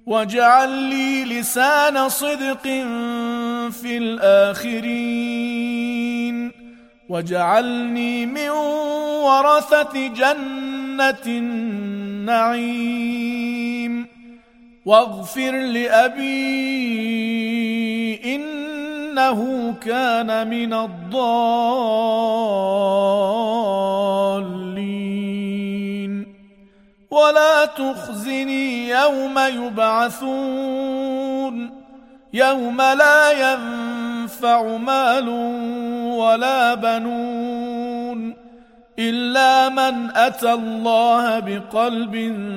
واجعل لي لسان صدق في الآخرين واجعلني من ورثة جنة النعيم واغفر لأبي إنه كان من الضالين ولا تخزني يوم يبعثون يوم لا ينفع مال ولا بنون إلا من أتى الله بقلب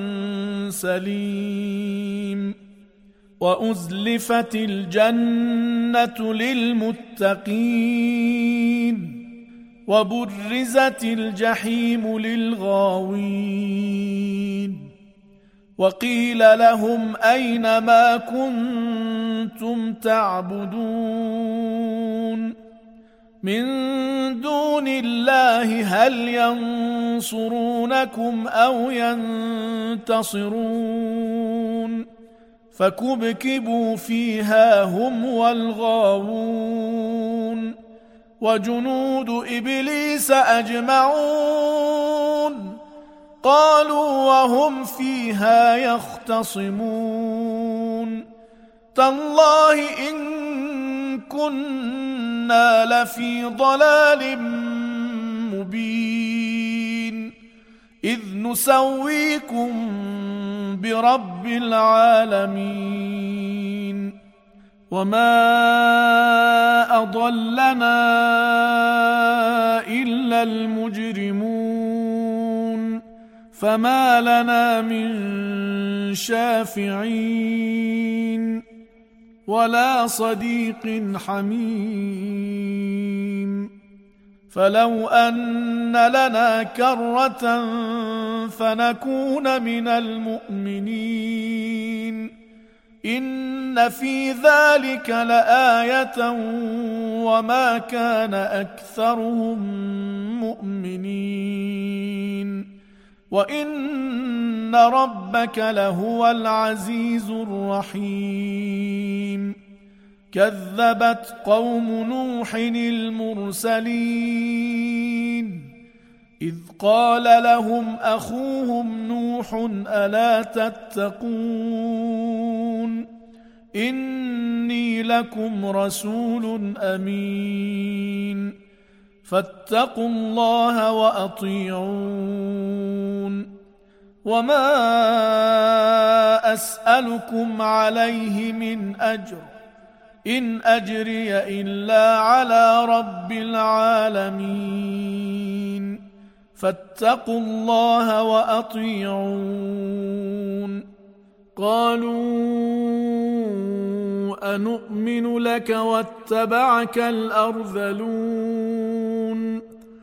سليم وأزلفت الجنة للمتقين وبرزت الجحيم للغاوين وقيل لهم أين ما كنتم تعبدون من دون الله هل ينصرونكم أو ينتصرون فكبكبوا فيها هم والغاوون وجنود إبليس أجمعون قالوا وهم فيها يختصمون تالله إن كنا لفي ضلال مبين إذ نسويكم برب العالمين وما أضلنا إلا المجرمون فما لنا من شافعين ولا صديق حميم فلو أن لنا كرة فنكون من المؤمنين إن في ذلك لآية وما كان أكثرهم مؤمنين وإن ربك لهو العزيز الرحيم كذبت قوم نوح المرسلين إذ قال لهم أخوهم نوح ألا تتقون إني لكم رسول أمين فاتقوا الله وأطيعون وما أسألكم عليه من أجر إن أجري إلا على رب العالمين فاتقوا الله وأطيعون قالوا أنؤمن لك واتبعك الأرذلون